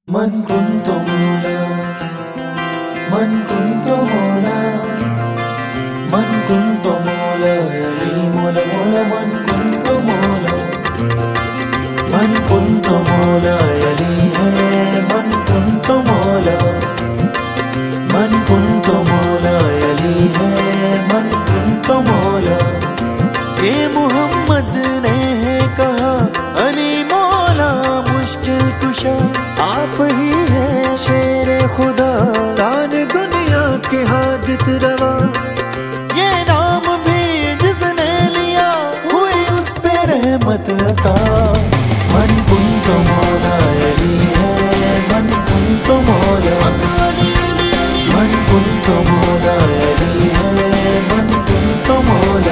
मन कुंतो मोला, मन कुंतो मोला, मन कुंतो मोला, अली मोला मोला मन कुंतो मोला, मन कुंतो मोला अली है मन कुंतो मोला, मन कुंतो मोला अली है मन कुंतो मोला। ये मोहम्मद ने कहा अली मौला मुश्किल कुशा आप ही हैं शेरे खुदा, सारे दुनिया के हादित रवा। ये नाम भी जिसने लिया हुई उस पे रहमत अता। मन कुंतो मौला अली है मन कुंतो मौला, मन कुंतो मौला अली है मन कुंतो मौला।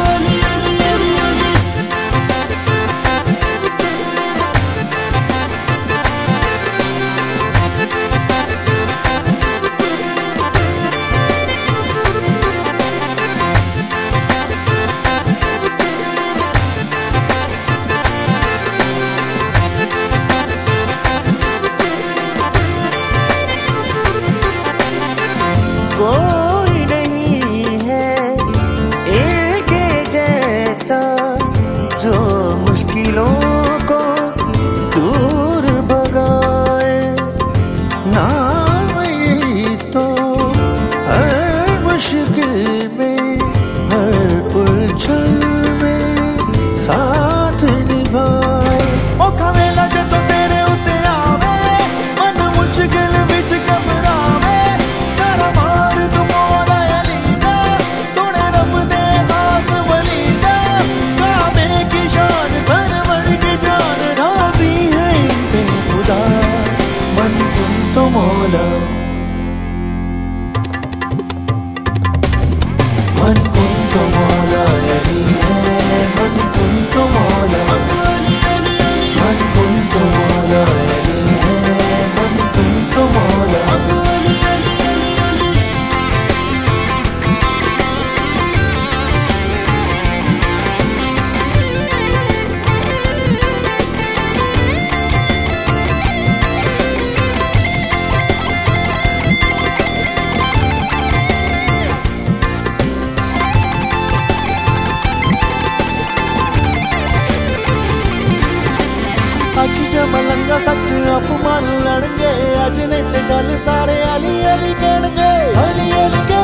कोई नहीं है इनके जैसा जो मुश्किलों को दूर भगाए। नाम यही तो हर मुश्किल में हर उलझन में साथ निभाए। औखा वेला जदों तेरे उत्ते आवे मन मुश्किल विच घबरावे। मन कुंतो मौला अली है मन कुंतो मौला, मन कुंतो मौला अली है मन कुंतो मौला। आखी च मलंगा सच अपमान लड़गे अज नहीं ते गल सारे अली अली कहणगे, अली अली।